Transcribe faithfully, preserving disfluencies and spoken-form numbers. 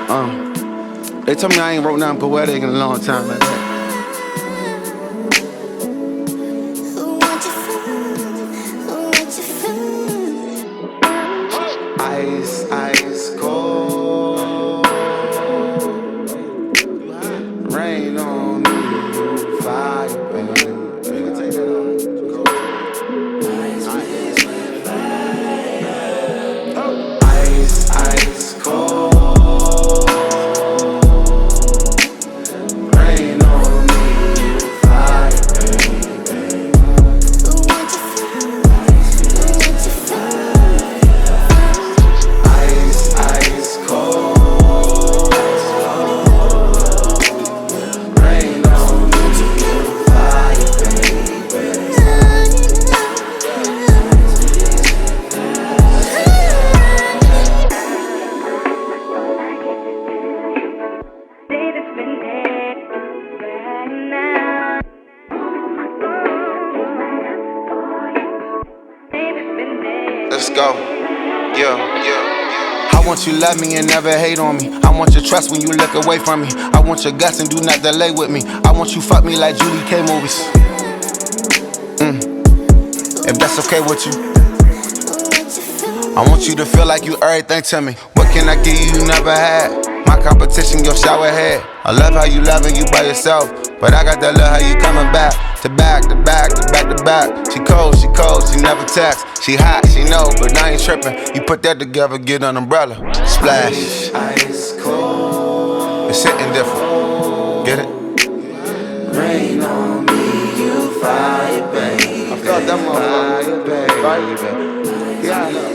Um, they told me I ain't wrote nothing poetic in a long time like that. Ice, ice cold. Rain on me, fire, baby. You can take that on. Ice, ice cold. Rain on me, fire, baby. Ice, ice cold. Rain on me, fire, baby. Let's go. Yeah, yeah. I want you to love me and never hate on me. I want your trust when you look away from me. I want your guts and do not delay with me. I want you fuck me like Judy K movies. Mm. If that's okay with you. I want you to feel like you everything to me. What can I give you you never had? My competition, your shower head. I love how you loving you by yourself, but I got that love how you coming back. To back, to back, to back, to back. She cold, she cold, she never text. She hot, she know, but I ain't tripping. You put that together, get an umbrella. Splash. Ice cold. It's hitting different. Get it? Rain on me, you fire, baby. I felt that motherfucker. Fire, baby. Yeah, I know.